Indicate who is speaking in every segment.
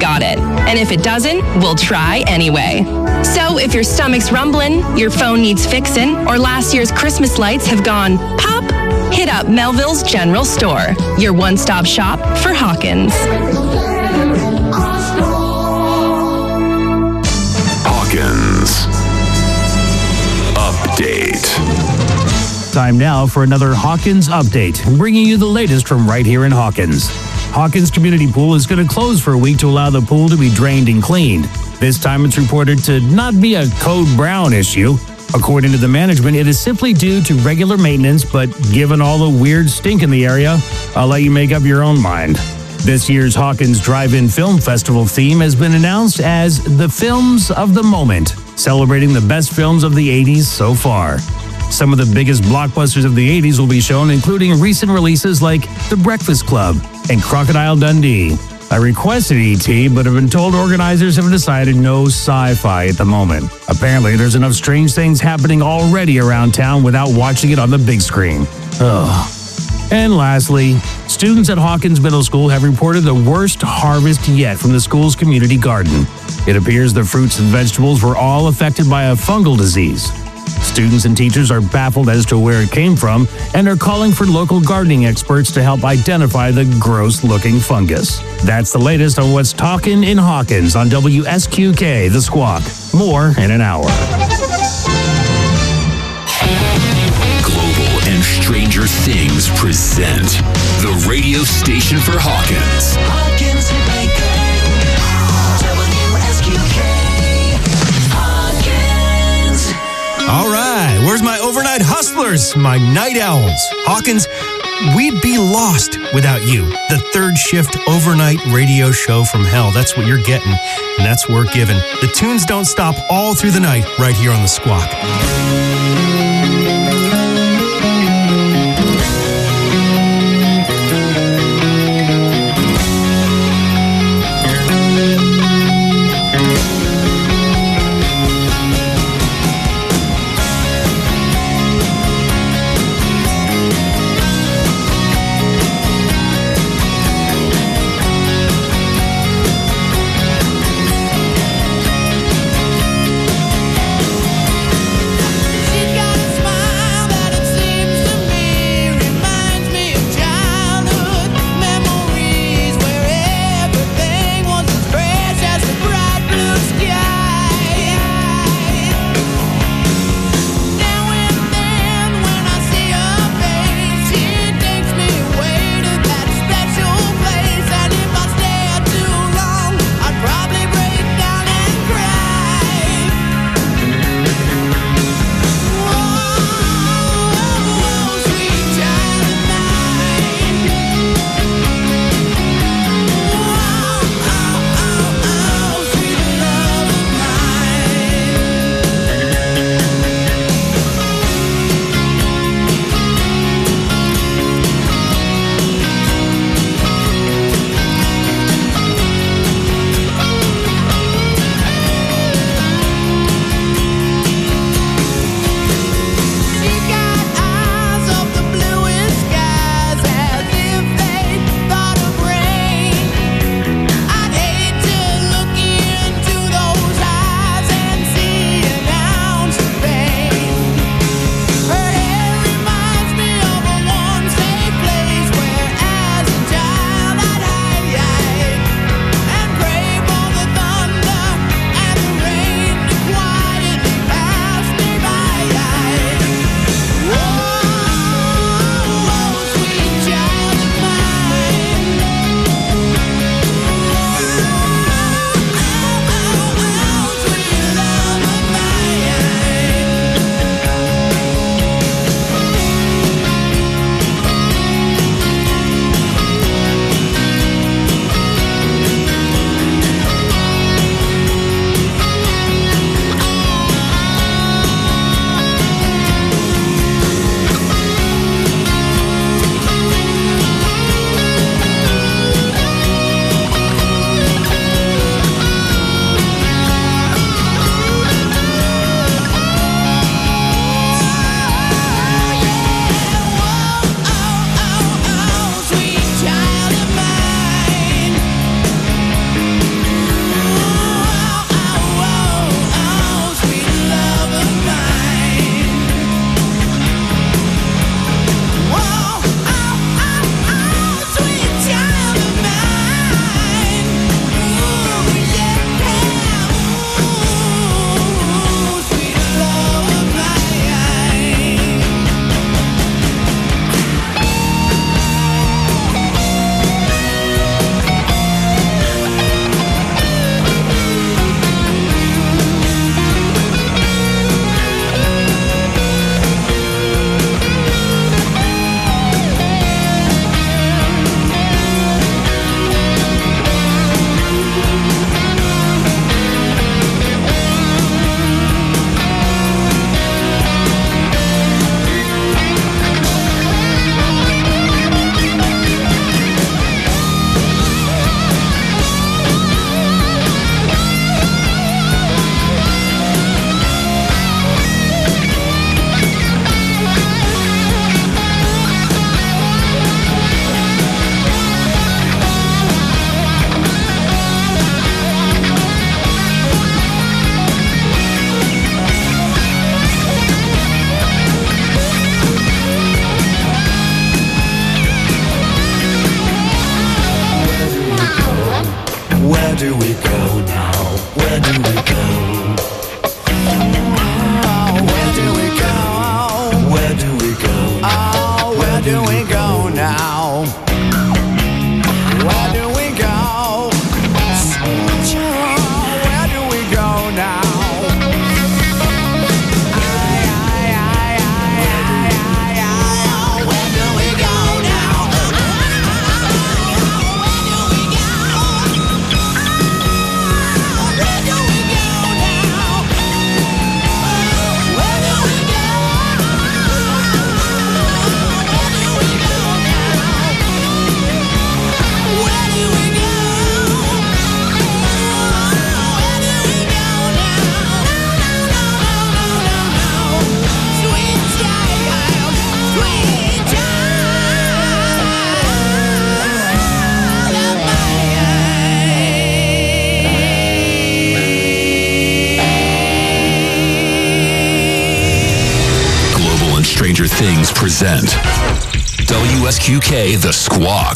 Speaker 1: got it. And if it doesn't, we'll try anyway. So if your stomach's rumbling, your phone needs fixing, or last year's Christmas lights have gone pop, hit up Melville's General Store, your one-stop shop for Hawkins.
Speaker 2: Hawkins Update.
Speaker 3: Time now for another Hawkins Update, bringing you the latest from right here in Hawkins. Hawkins Community Pool is going to close for a week to allow the pool to be drained and cleaned. This time it's reported to not be a Code Brown issue. According to the management, it is simply due to regular maintenance, but given all the weird stink in the area, I'll let you make up your own mind. This year's Hawkins Drive-In Film Festival theme has been announced as The Films of the Moment, celebrating the best films of the 80s so far. Some of the biggest blockbusters of the 80s will be shown, including recent releases like The Breakfast Club and Crocodile Dundee. I requested E.T., but have been told organizers have decided no sci-fi at the moment. Apparently, there's enough strange things happening already around town without watching it on the big screen. Ugh. And lastly, students at Hawkins Middle School have reported the worst harvest yet from the school's community garden. It appears the fruits and vegetables were all affected by a fungal disease. Students and teachers are baffled as to where it came from and are calling for local gardening experts to help identify the gross-looking fungus. That's the latest on what's talking in Hawkins on WSQK The Squawk. More in an hour.
Speaker 2: Global and Stranger Things present the radio station for Hawkins.
Speaker 4: Hawkins and Baker, WSQK, Hawkins.
Speaker 5: All right, where's my overnight hustlers, my night owls? Hawkins, we'd be lost without you. The third shift overnight radio show from hell. That's what you're getting, and that's what we're giving. The tunes don't stop all through the night right here on The Squawk.
Speaker 4: She's got Where do we go now? Where do we go? Where do we go? Where do we go? Oh, where do we go now? Where do we go? Where do we go now?
Speaker 2: Stranger Things present WSQK The Squawk.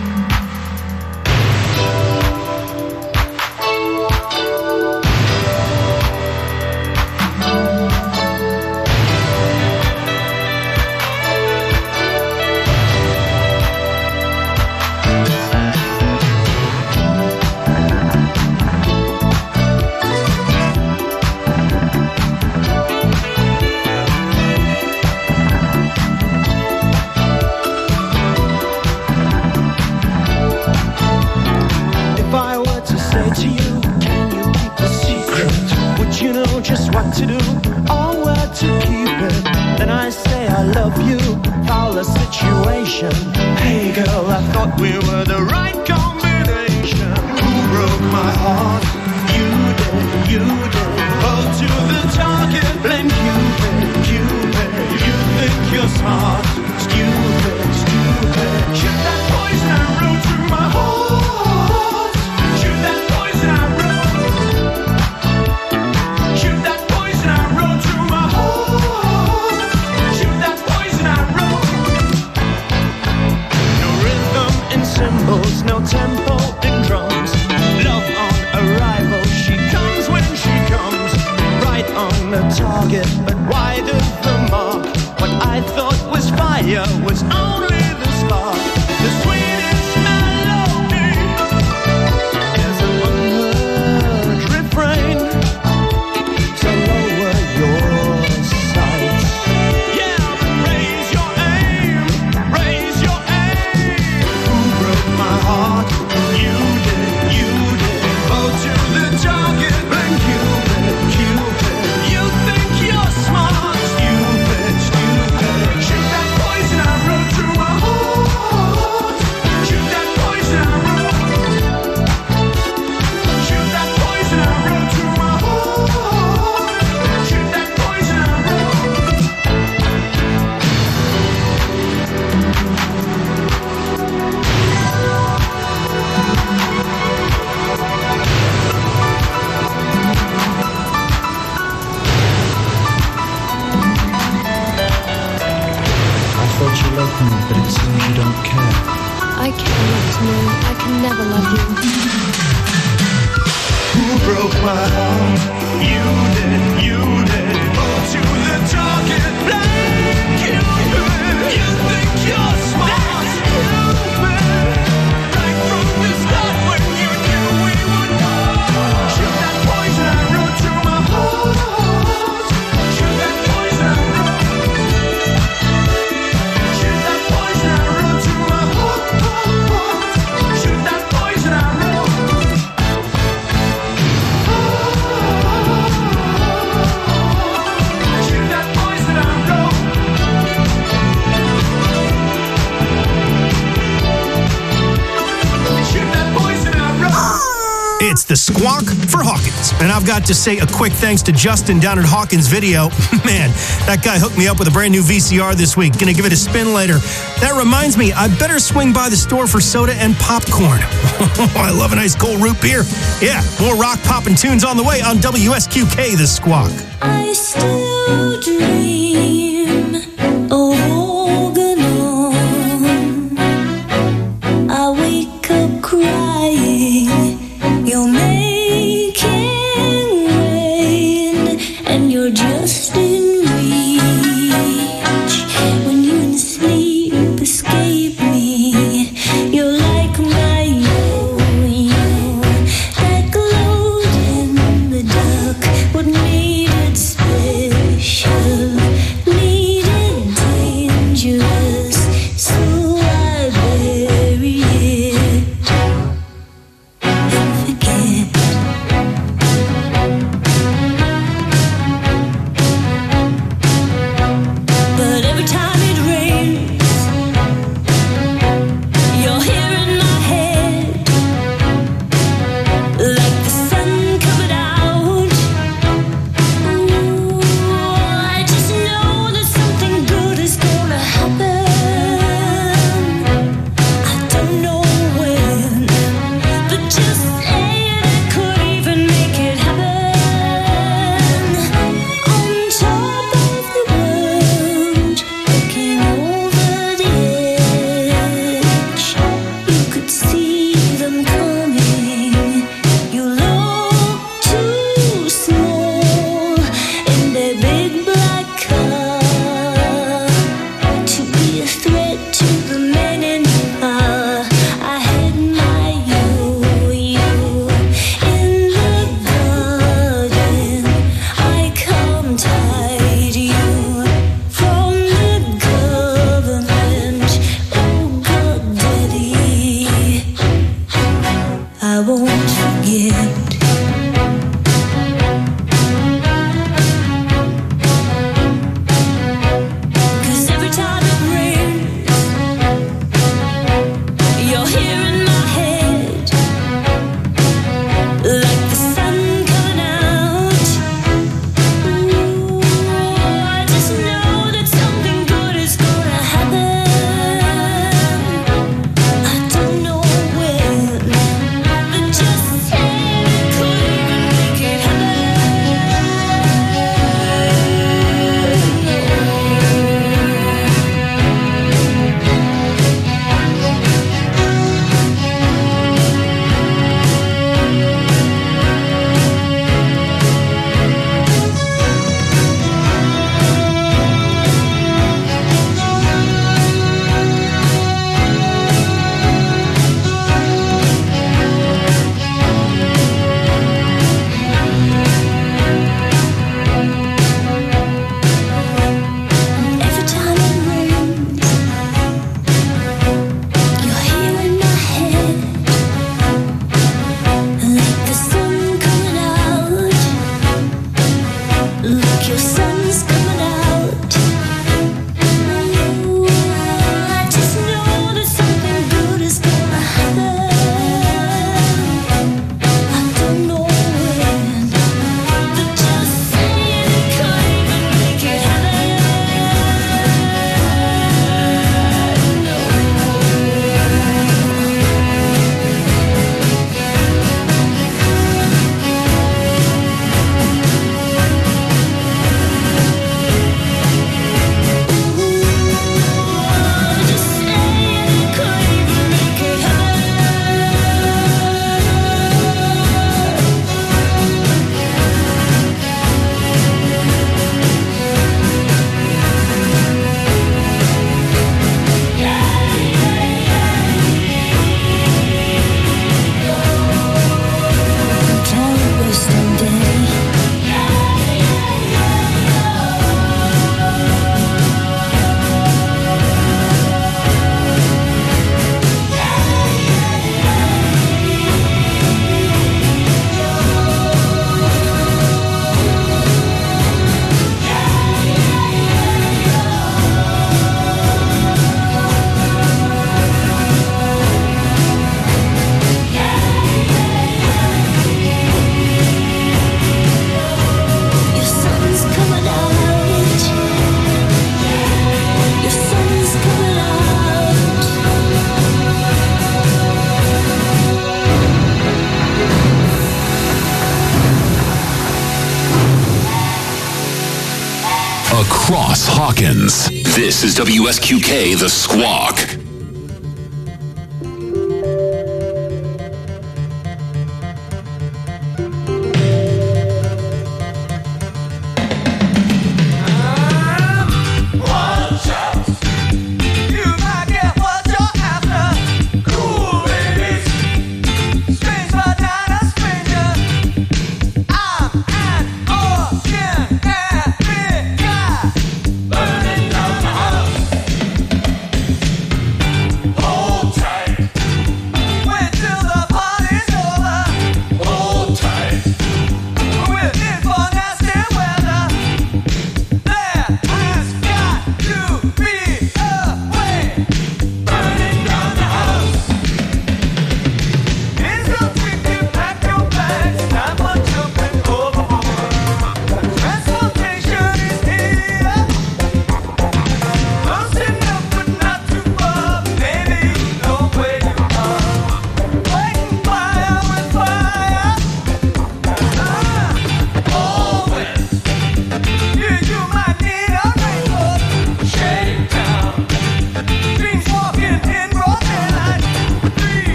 Speaker 5: It's the Squawk for Hawkins. And I've got to say a quick thanks to Justin down at Hawkins Video. Man, that guy hooked me up with a brand new VCR this week. Gonna give it a spin later. That reminds me, I better swing by the store for soda and popcorn. I love a nice cold root beer. Yeah, more rock, pop, and tunes on the way on WSQK, The Squawk.
Speaker 4: I still dream of walking on. I wake up crying.
Speaker 6: You're making rain, and you're just in reach. When you in sleep escape me, you're like my yo-yo that glowed in the dark. What made it special, made it dangerous, so I bury it and forget. But every time it rains, you're here in my head, like the sun coming out. Ooh, I just know that something good is gonna happen. I don't know when, but just saying it could even make it happen. On top of the world, looking over the edge, you could see them coming. You look too small in their big black car to be a threat to the men in power. I had my yo-yo in the garden. I come tied you from the government. Oh God, Daddy, I won't forget. 'Cause every time it rains, you're here in my head, like the sun coming out. Ooh, I just know that something good is gonna happen. I don't know when, but just saying it could even make it happen. Every time it rains, you're here in my head, like the sun coming out. Look, your sun's coming out. Ooh, I just know that something good is gonna happen. I don't know when, but just saying it could even make it happen. Just saying it could even make it Don't waste a day. Your sun's coming out. Your sun's coming out.
Speaker 2: Across Hawkins, this is WSQK The Squawk.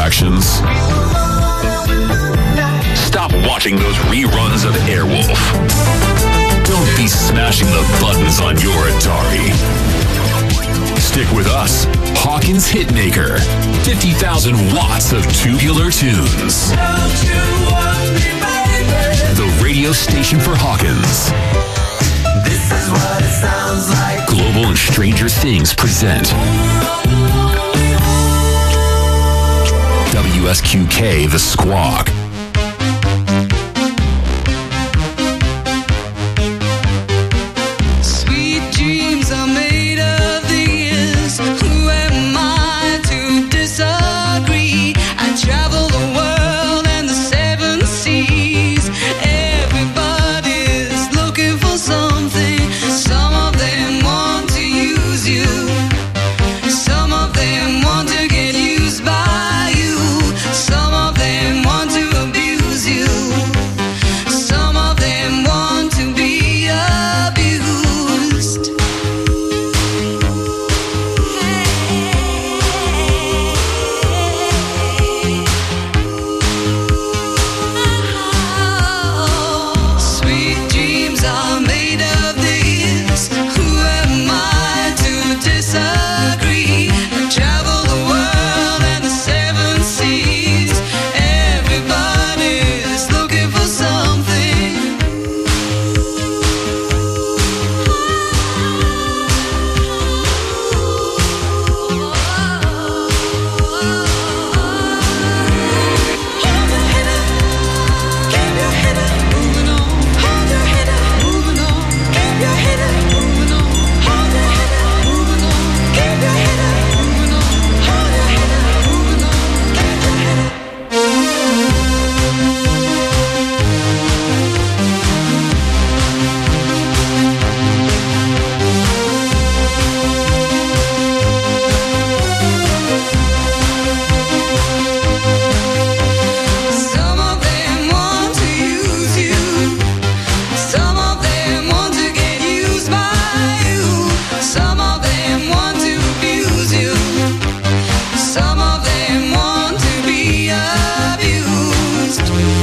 Speaker 2: distractions? Stop watching those reruns of Airwolf. Don't be smashing the buttons on your Atari. Stick with us, Hawkins Hitmaker. 50,000 watts of tubular tunes. The radio station for Hawkins.
Speaker 4: This is what it sounds like.
Speaker 2: Global and Stranger Things present WSQK The Squawk.
Speaker 6: Sweet dreams are made of these. Who am I to disagree? I travel the world and the seven seas. Everybody's looking for something. Some of them want to use you. Some of them want to get used by you. Some of them want to abuse you. Some of them want to be abused. Sweet dreams are made of this. Who am I to disagree? I travel the world and the seven seas. Everybody's looking for something. Hold your head up, keep your head up, moving on. Hold your head up, moving on. Keep your head up, moving on. Hold your head up, moving on. Keep your head up, moving on. Hold your head up, moving on. Keep your head up. Some of them want to use you. Some of them want to get used by you. Some of them want to abuse you. Some of them want to be abused.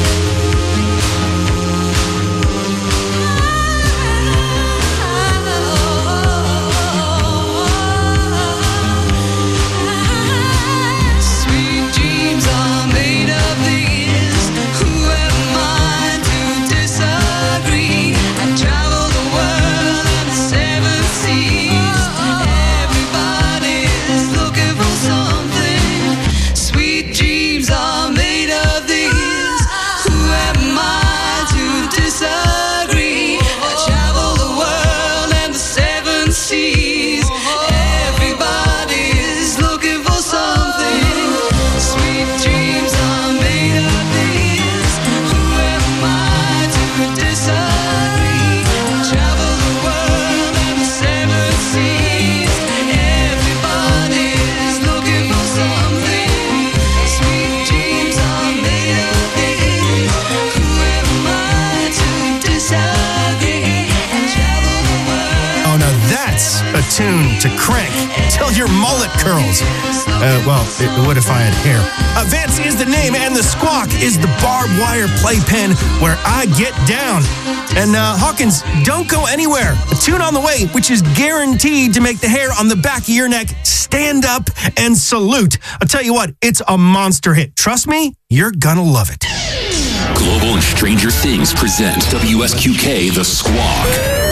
Speaker 6: Sweet dreams are made of these. Who am I to disagree? I travel the world and the seven seas. Everybody's looking for something. Sweet dreams are made of these. Who am I to disagree? I travel the world and the seven seas. Everybody's looking for something. Sweet dreams are made of these. Who am I to disagree? I travel the world and the seven seas. Everybody's looking for something. Sweet dreams are made of these. Who am I to disagree? I travel the world.
Speaker 5: Oh, now that's a tune to crank till your mullet curls. Well, it would if I had hair. Vance is the name, and the Squawk is the barbed wire playpen where I get down. And Hawkins, don't go anywhere. A tune on the way, which is guaranteed to make the hair on the back of your neck stand up and salute. I'll tell you what, it's a monster hit. Trust me, you're gonna love it.
Speaker 2: Global and Stranger Things present WSQK The Squawk.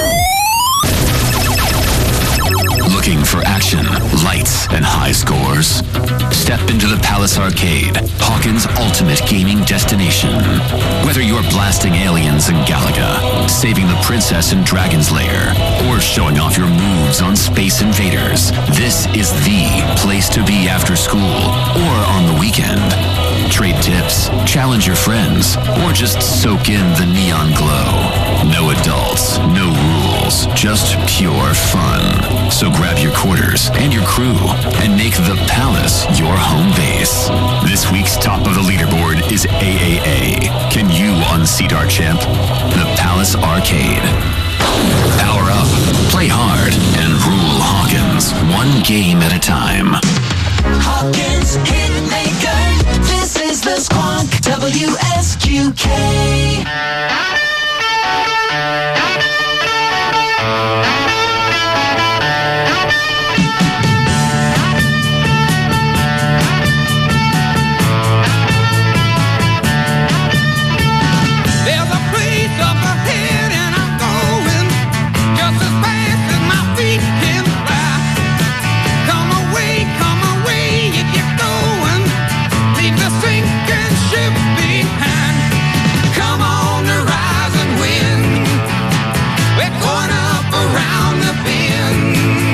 Speaker 2: Looking for action, lights, and high scores? Step into the Palace Arcade, Hawkins' ultimate gaming destination. Whether you're blasting aliens in Galaga, saving the princess in Dragon's Lair, or showing off your moves on Space Invaders, this is the place to be after school or on the weekend. Trade tips, challenge your friends, or just soak in the neon glow. No adults, no rules, just pure fun. So grab your quarters and your crew and make the Palace your home base. This week's top of the leaderboard is AAA. Can you unseat our champ? The Palace Arcade. Power up, play hard, and rule Hawkins one game at a time.
Speaker 6: Hawkins Hitmaker.
Speaker 7: WSQK.
Speaker 8: There's a place up ahead and I'm going just as fast as my feet can fly. Come away if you're going. Leave the sinking ship behind. Come on the rising wind. We're going up around the bend.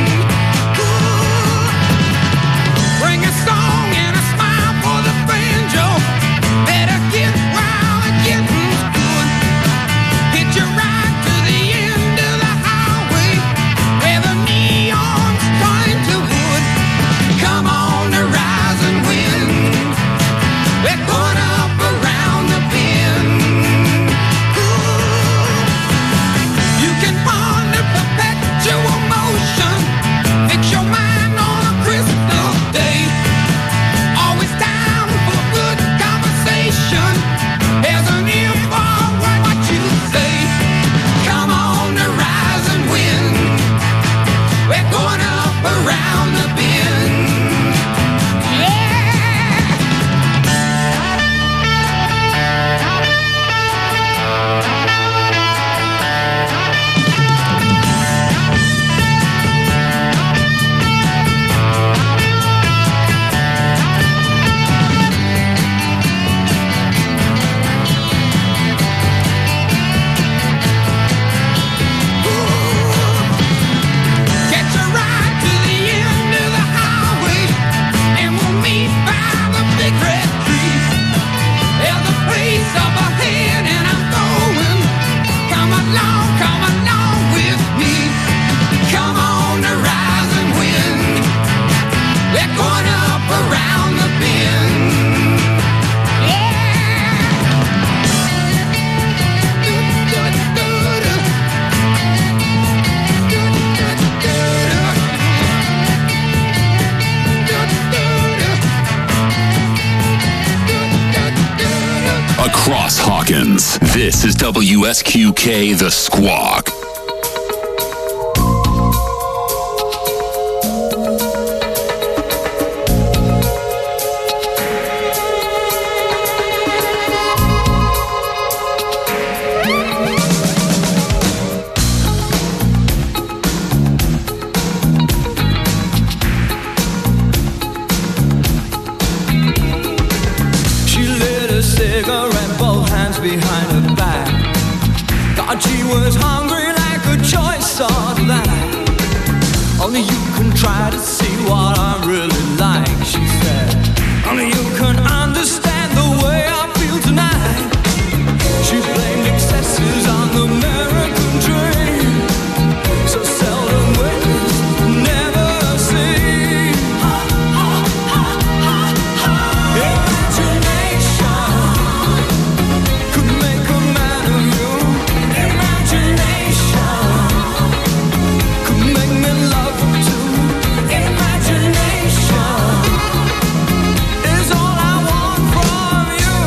Speaker 8: Ooh. Bring a song and a smile for the banjo. Better get wild and getting good. Hit you right to the end of the highway where the neon's turning to wood. Come on the rising wind. We're going up around the bend. Ooh. You can ponder perpetual motion. Fix your mind on a crystal day. Always down for good conversation. There's an ear for what you say. Come on the rising wind. We're going up around the bend. Catch a ride to the end of the highway, and we'll meet by the big red tree. There's a place up ahead, and I'm going. Come along with me. Come on the rising wind. We're going up around the bend.
Speaker 2: Across Hawkins, this is WSQK The Squawk.
Speaker 4: She lit a cigarette, both hands behind her back. Thought she was hungry like a choice of that. Only you can try to see what I'm really like, she said. Only you can understand the way I feel tonight. She blamed excesses on the American dream. So seldom witnessed, never seen. Imagination could make a man of you. Imagination could make me love you too. Imagination is all I want from you.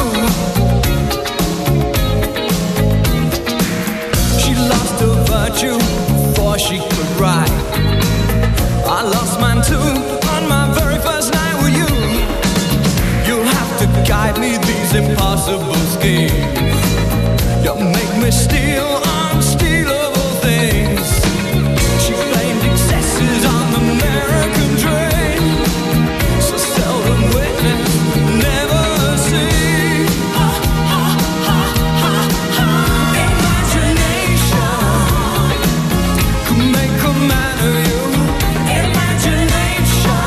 Speaker 4: She lost her virtue before she could write. I lost mine too on my very first night with you. You'll have to guide me these impossible schemes. You'll make me steal unstealable things. She blamed excesses on the American dream. So seldom witnessed, never seen. Imagination could make a man of you. Imagination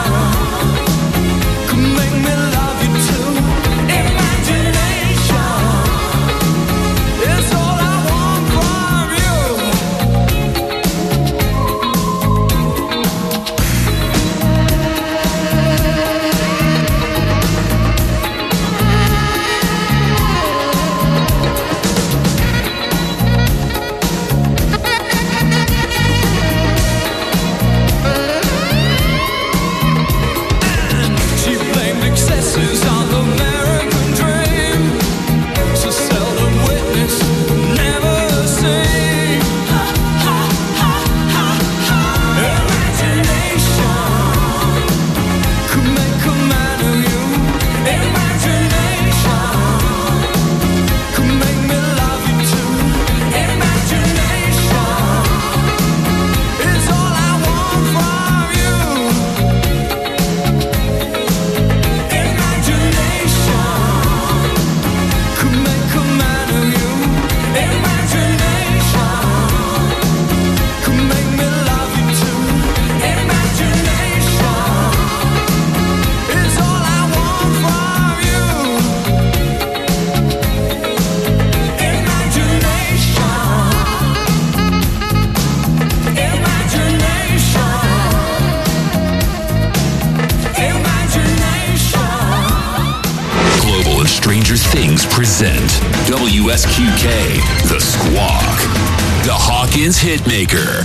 Speaker 2: WSQK, The Squawk. The Hawkins Hitmaker.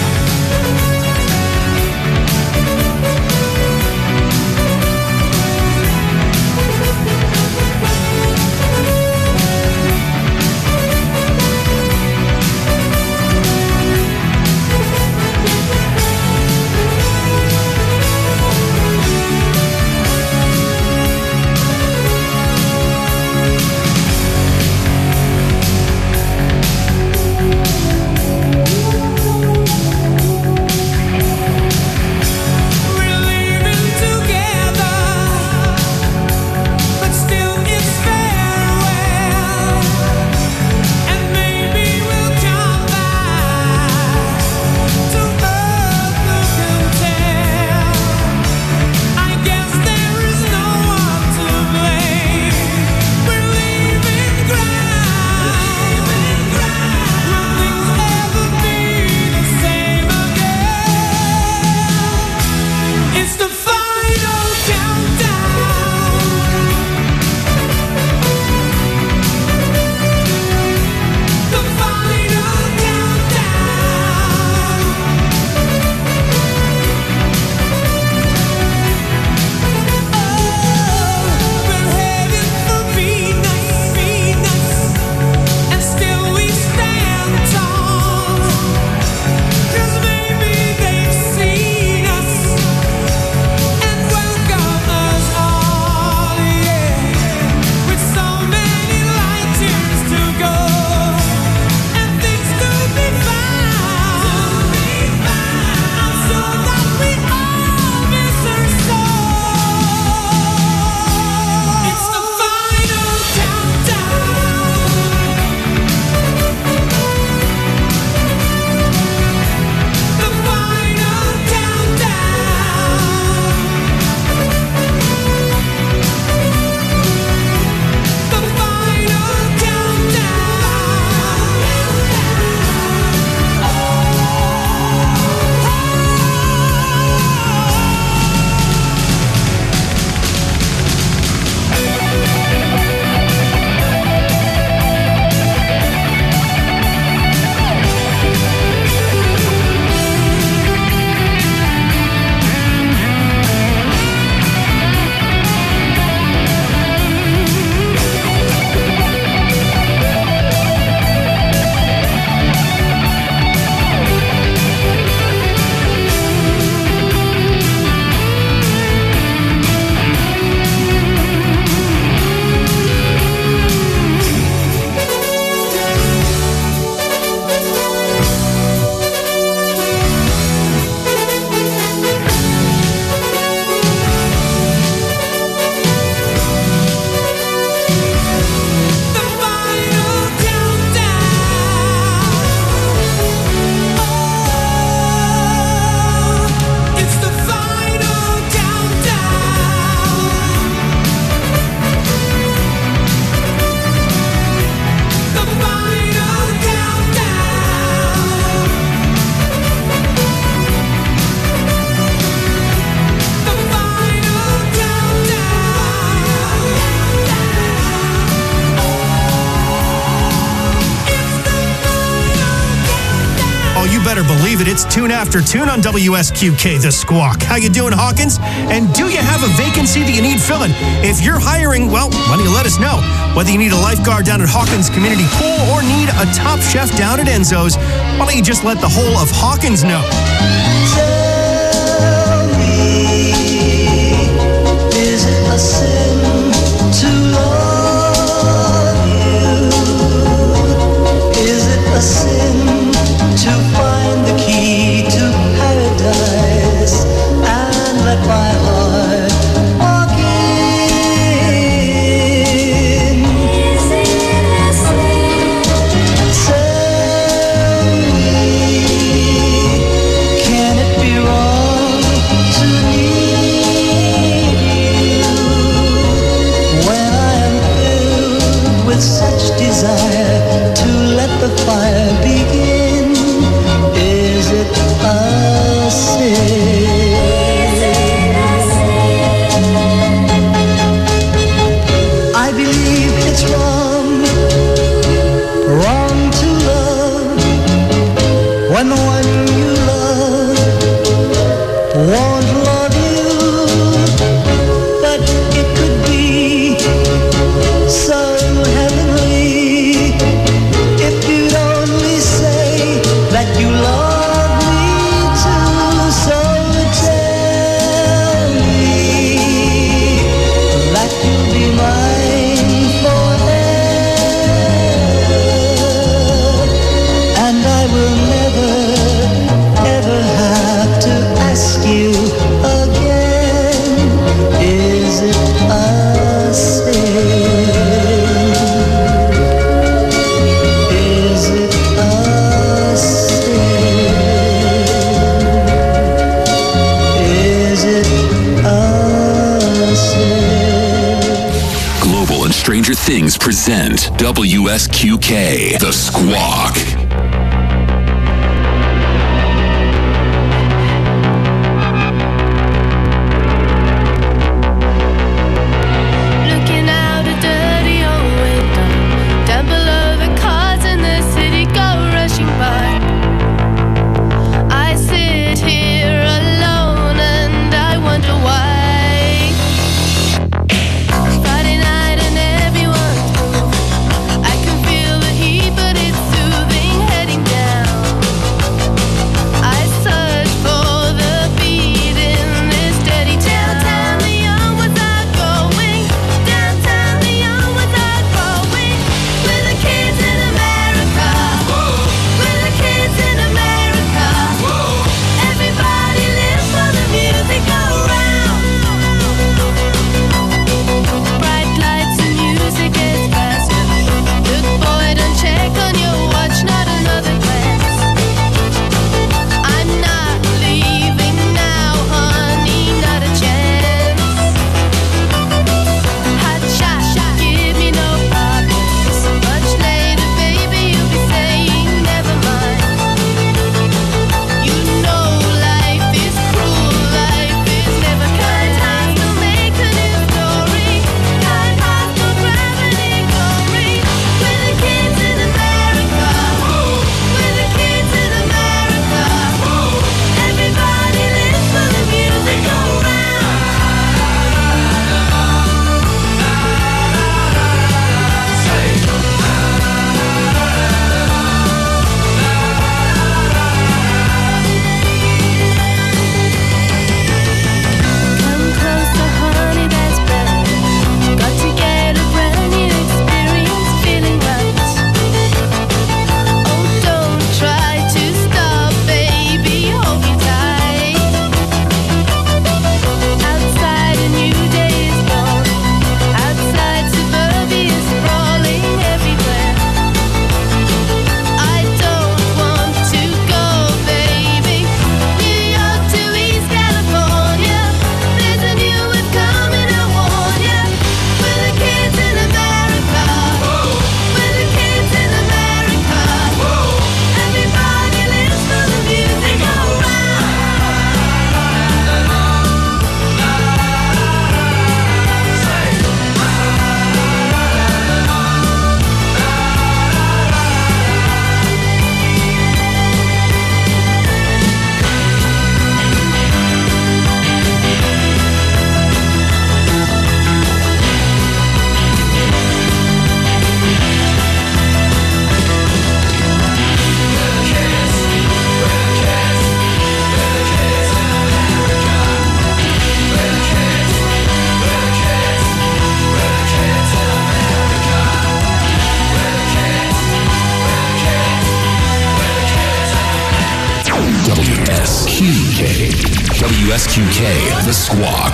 Speaker 5: better believe it. It's Tune After Tune on WSQK, The Squawk. How you doing, Hawkins? And do you have a vacancy that you need filling? If you're hiring, well, why don't you let us know? Whether you need a lifeguard down at Hawkins Community Pool or need a top chef down at Enzo's, why don't you just let the whole of Hawkins know?
Speaker 7: Tell me, is it a sin to love you? Is it a sin to find the key to paradise and let my heart walk in? Is it a sin? Tell me, can
Speaker 2: Things present WSQK, The Squawk.
Speaker 9: Looking out a dirty old window, down below the cars in the city go rushing by. I sit here alone and I wonder why. Friday night and everyone's moving. I can feel the heat, but it's soothing, heading down. I search for the beat in this dirty downtown. The young ones are going downtown. The young ones are growing. We're the kids in America. We're the kids in America. Everybody lives for the music around. Bright lights and music gets faster. Look boy, don't check on your watch, not another glance. I'm not leaving now, honey, not a chance. Hot shot, give me no problems. Much later, baby, you'll be saying never mind. You know life is cruel, life is never kind. Time to make a new story. Time has no gravity glory. We're the kids in America. We're the kids in America. Everybody lives for the music around. Come closer, honey, that's better. Got to get a brand new experience, feeling right. Oh, don't try to stop, baby, hold me tight. Outside a new day is born. Outside suburbia is sprawling everywhere. I don't want to go, baby. New York to East California. There's a new wave coming, I warn ya. We're the kids in America. We're the kids in America. Everybody lives for the music around.
Speaker 2: WSQK, The Squawk.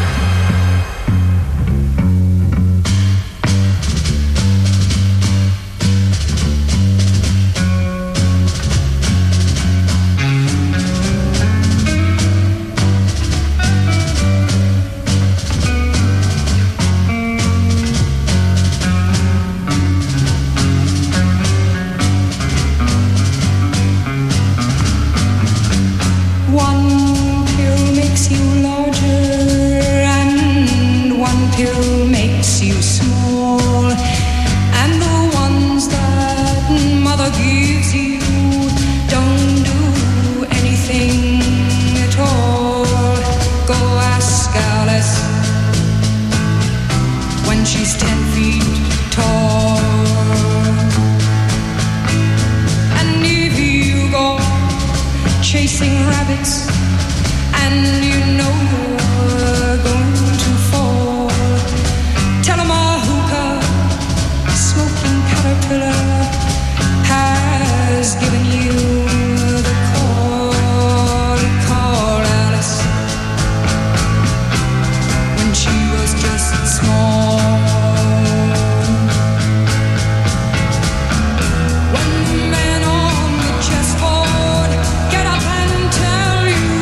Speaker 10: One pill makes you larger, and one pill makes you small. And the ones that mother gives you don't do anything at all. Go ask Alice when she's 10 feet tall. And if you go chasing rabbits and you know you're going to fall, tell 'em a hookah smoking caterpillar has given you the call. Call Alice when she was just small. When the men on the chessboard get up and tell you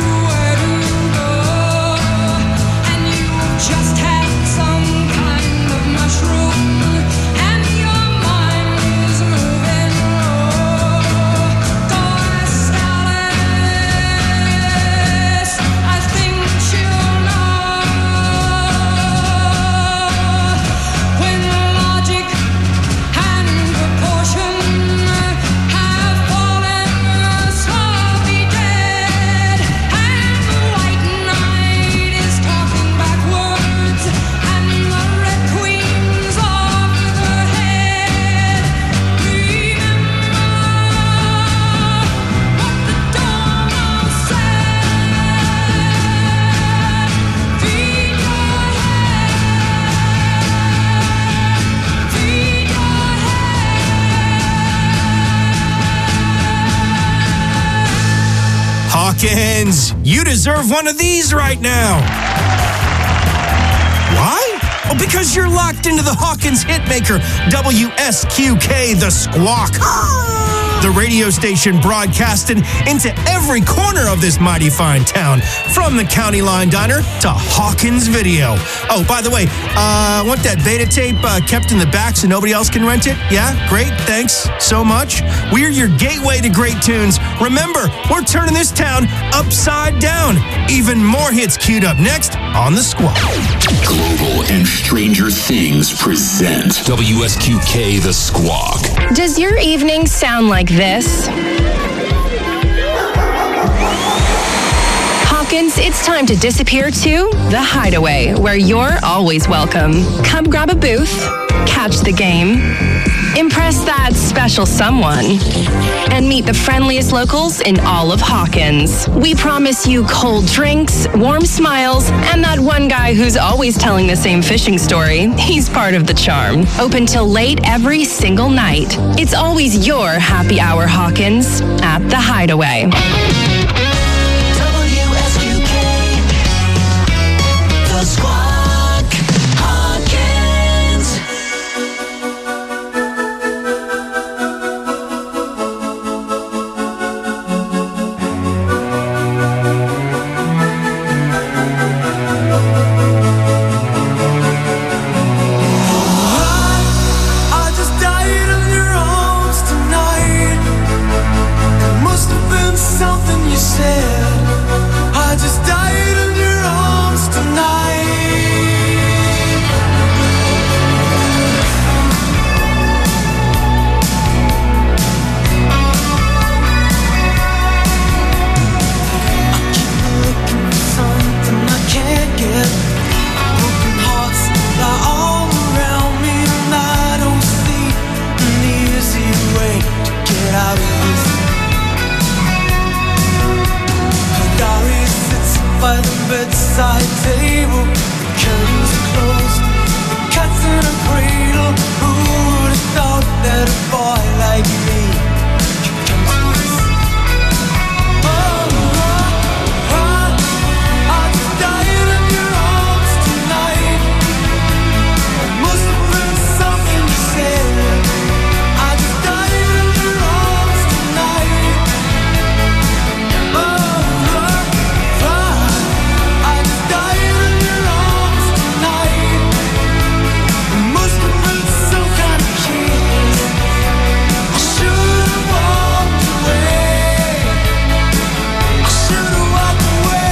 Speaker 5: Hawkins, you deserve one of these right now. Why? Well, because you're locked into the Hawkins hitmaker, WSQK, The Squawk. The radio station broadcasting into every corner of this mighty fine town, from the County Line Diner to Hawkins Video. Oh, by the way, want that beta tape kept in the back so nobody else can rent it? Yeah, great, thanks so much. We're your gateway to great tunes. Remember, we're turning this town upside down. Even more hits queued up next on The Squawk.
Speaker 2: Global and Stranger Things present WSQK The Squawk.
Speaker 1: Does your evening sound like this? Hawkins, it's time to disappear to The Hideaway, where you're always welcome. Come grab a booth, catch the game, impress that special someone, and meet the friendliest locals in all of Hawkins. We promise you cold drinks, warm smiles, and that one guy who's always telling the same fishing story. He's part of the charm. Open till late every single night. It's always your happy hour, Hawkins, at The Hideaway.
Speaker 7: WSQK, The Squawk, Hawkins.
Speaker 4: I just died in your arms tonight. It must have been something you said. I just died in your arms tonight. I keep looking for something I can't get. Broken hearts lie all around me, and I don't see an easy way to get out of this. Her diary sits by the bedside table. The curtains are closed. The cat's in a cradle. Who would have thought that a boy like me could come to this? I just died in your arms tonight. It must have been something you said. I just died in your arms tonight. I just died in your arms tonight. It must have been some kind of kiss. I should have walked away. I should have walked away.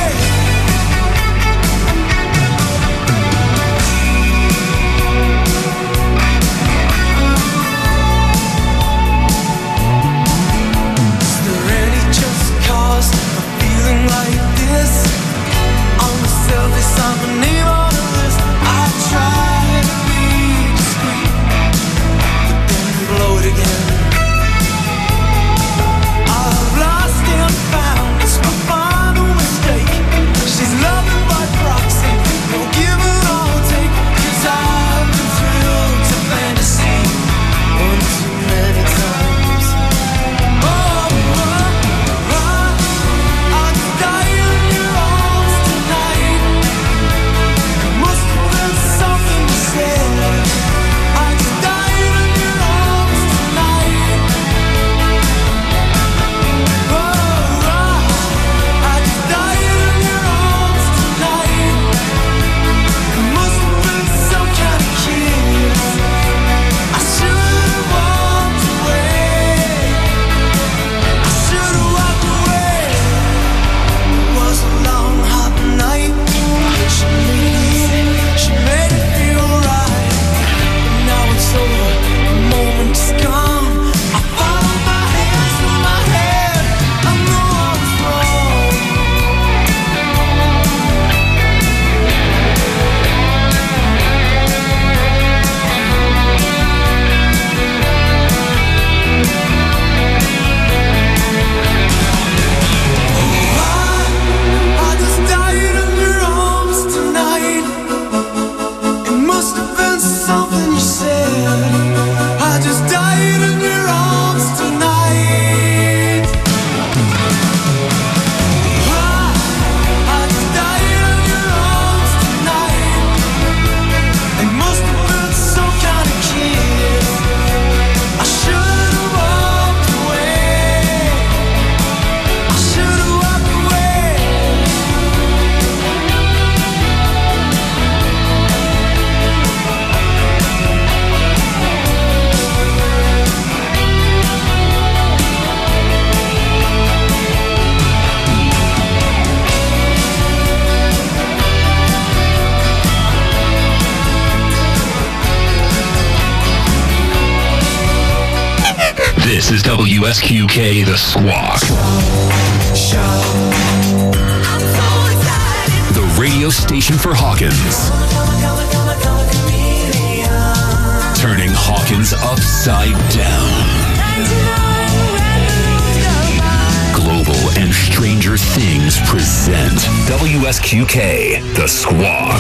Speaker 4: Is there any just cause for feeling like this? On the surface, I'm a name on the list. I try to be discreet, but then blow it again. I've lost and found, it's my final mistake. She's loving by proxy, no give and all take. 'Cause I've been thrilled to fantasy one too many times. I just died in your arms tonight. It must have been something you said. I just died in your arms tonight.
Speaker 2: This is WSQK, The Squawk. The radio station for Hawkins. Turning Hawkins upside down. Global and Stranger Things present WSQK, The Squawk.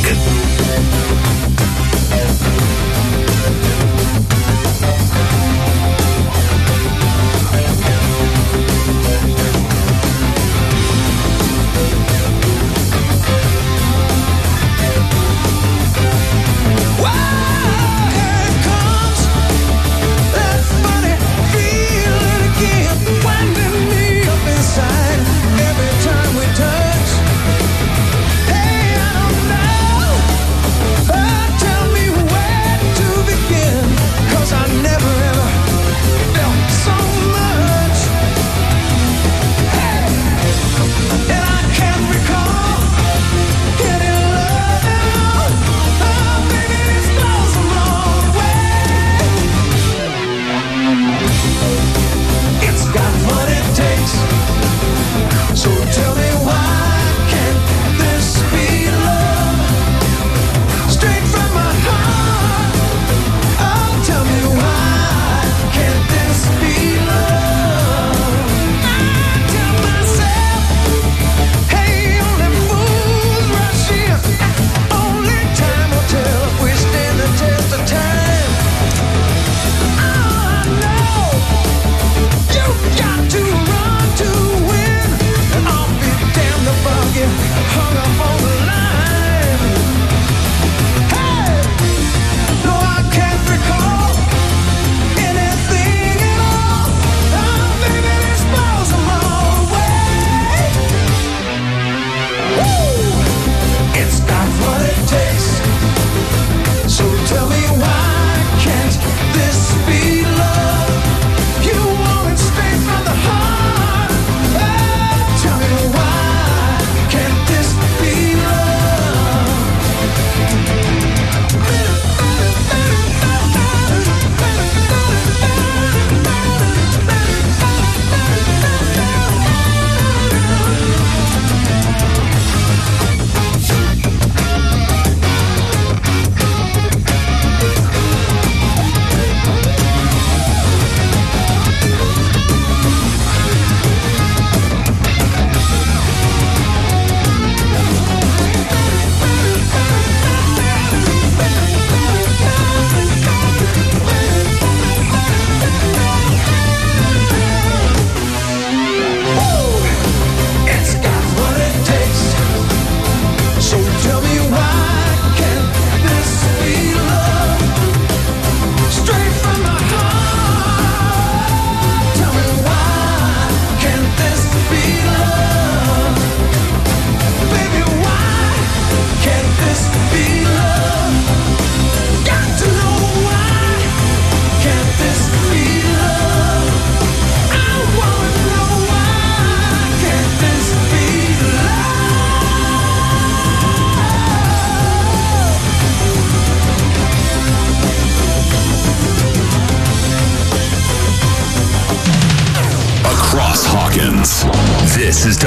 Speaker 2: This is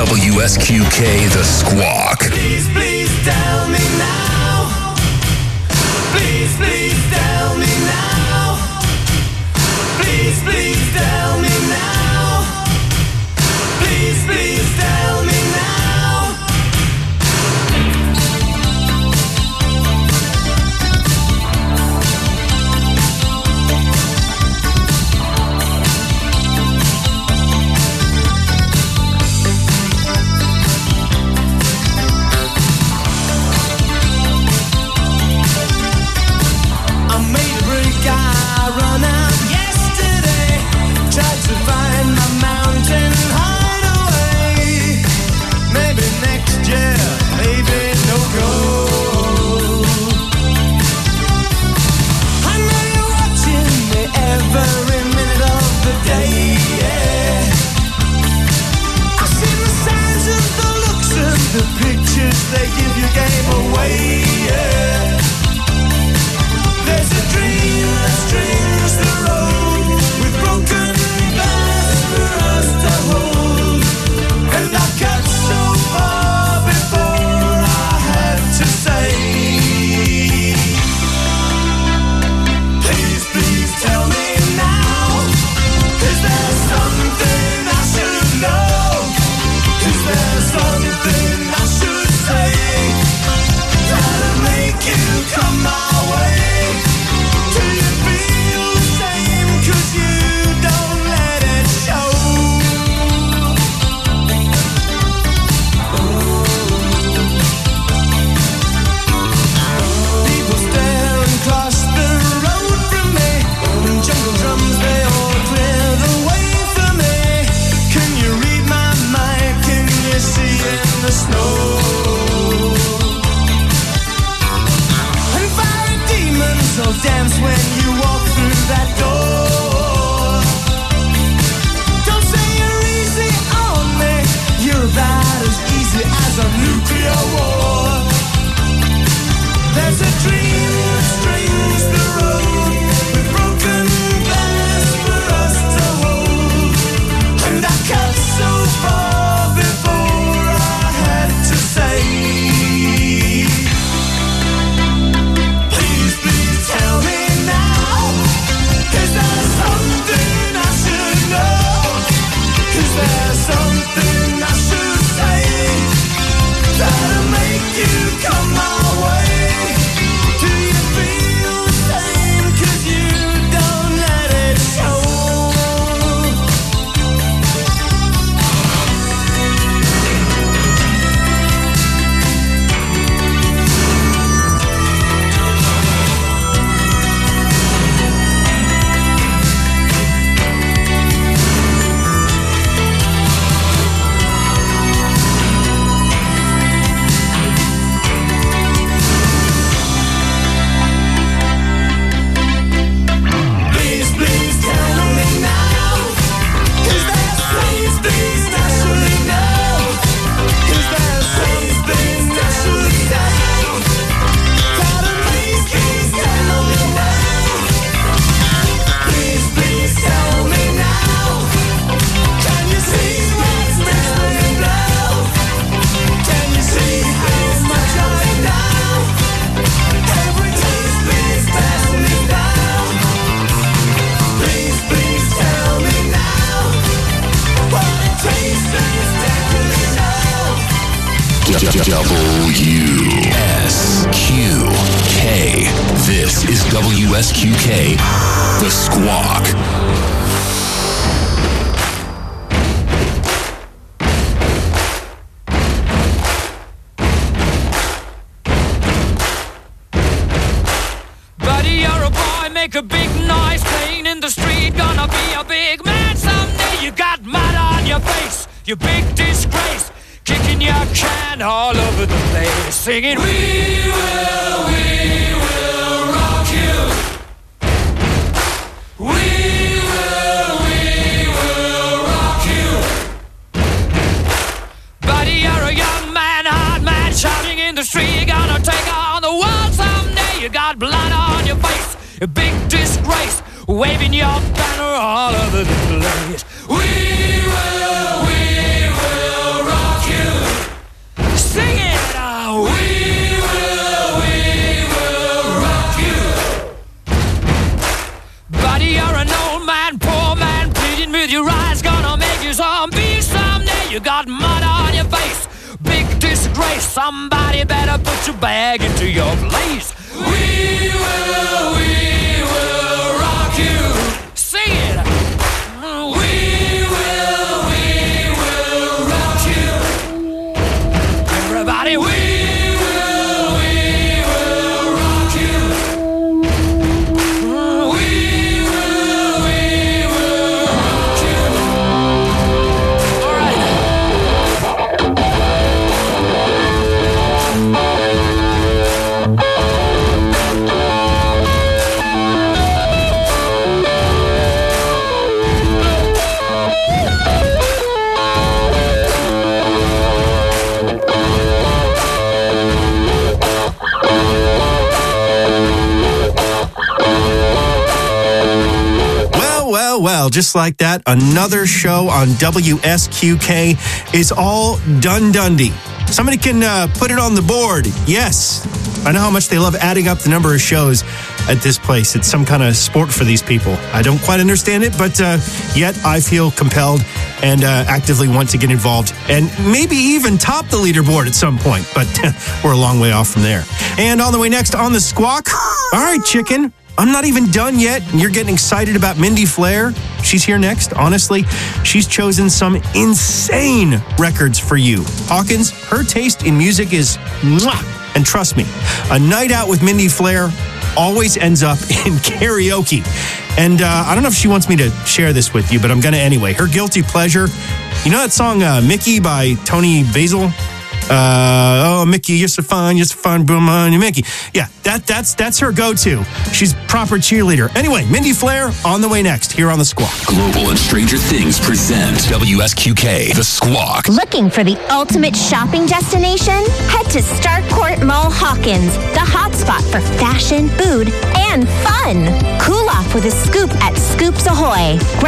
Speaker 2: WSQK, The Squawk.
Speaker 8: Please, please tell me now. Please, please tell me now. Please, please tell me now. Please, please tell me now.
Speaker 2: WSQK. This is WSQK, The Squawk.
Speaker 8: Buddy, you're a boy, make a big noise, playing in the street, gonna be a big man someday. You got mud on your face, you big disgrace, kicking your can all over the place, singing, we will rock you. We will rock you. Buddy, you're a young man, hard man, shouting in the street, you're gonna take on the world someday. You got blood on your face, a big disgrace, waving your banner all over the place. We will rock you. Sing it out. We will rock you. Buddy, you're an old man, poor man, pleading with your eyes, gonna make you zombie someday. You got mud on your face, big disgrace, somebody better put your bag into your place. We will rock you. Sing it. We will rock you. Everybody, we will rock you. We will rock you. All right.
Speaker 5: Well, just like that, another show on WSQK is all done Dundee. Somebody can put it on the board. Yes. I know how much they love adding up the number of shows at this place. It's some kind of sport for these people. I don't quite understand it, but yet I feel compelled and actively want to get involved and maybe even top the leaderboard at some point, but we're a long way off from there. And on the way next on the Squawk, all right, chicken, I'm not even done yet, and you're getting excited about Mindy Flair. She's here next. Honestly, she's chosen some insane records for you. Hawkins, her taste in music is mwah. And trust me, a night out with Mindy Flair always ends up in karaoke. And I don't know if she wants me to share this with you, but I'm going to anyway. Her guilty pleasure, you know that song Mickey by Tony Basil? Oh, Mickey, you're so fun, boom on you, Mickey. Yeah, that's her go-to. She's proper cheerleader. Anyway, Mindy Flair on the way next here on The Squawk.
Speaker 2: Global and Stranger Things present WSQK, The Squawk.
Speaker 11: Looking for the ultimate shopping destination? Head to Starcourt Mall Hawkins, the hotspot for fashion, food, and fun. Cool off with a scoop at Scoops Ahoy.